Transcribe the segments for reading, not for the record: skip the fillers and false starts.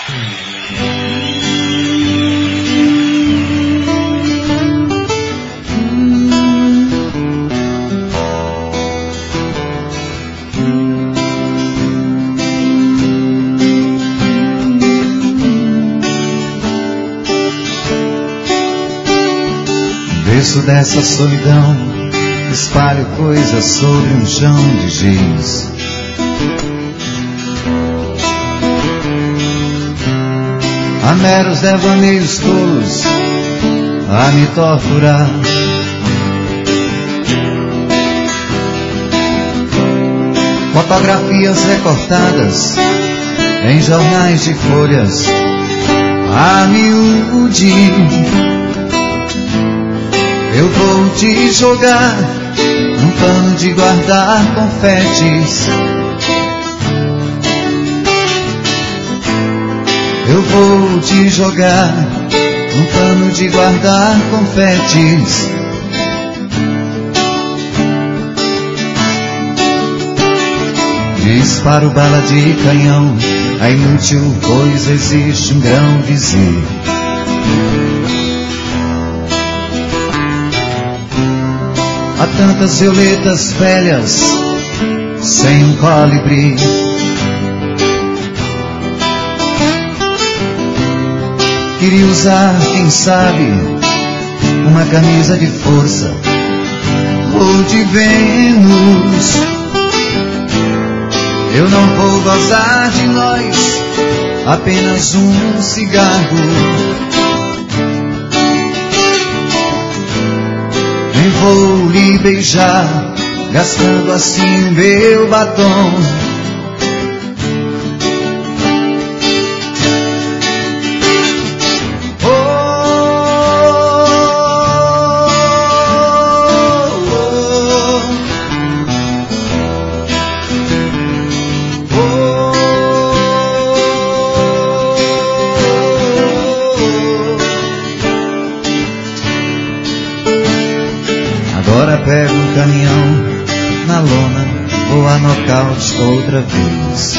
Desço dessa solidão, espalho coisas sobre um chão de giz. Há meros devaneios tolos a me torturar. Fotografias recortadas em jornais de folhas a miúde. Eu vou te jogar num pano de guardar confetes. Eu vou te jogar num pano de guardar confetes. Disparo bala de canhão, a inútil coisa existe um grão dizer. Há tantas violetas velhas sem um colibri. Queria usar, quem sabe, uma camisa de força ou de Vênus. Eu não vou gozar de nós, apenas um cigarro. Nem vou lhe beijar, gastando assim meu batom. Agora pego um caminhão na lona, vou a nocaute outra vez.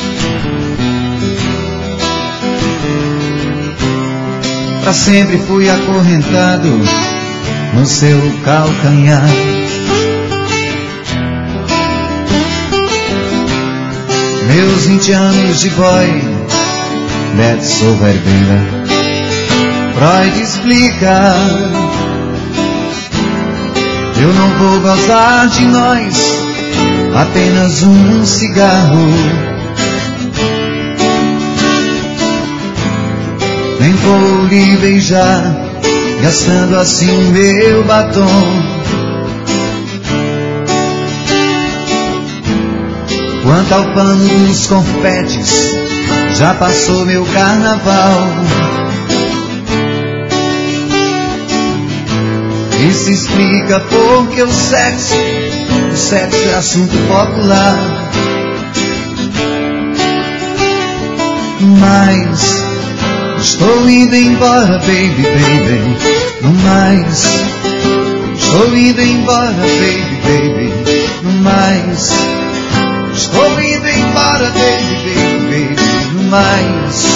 Pra sempre fui acorrentado no seu calcanhar. Meus 20 anos de boy, that's over, baby. Freud explica. Eu não vou gozar de nós, apenas um cigarro. Nem vou lhe beijar, gastando assim meu batom. Quanto ao pano dos confetes, já passou meu carnaval. Isso explica porque o sexo é assunto popular. Mas estou indo embora, baby, baby. No mais, estou indo embora, baby, baby. No mais, estou indo embora, baby, baby, baby. No mais.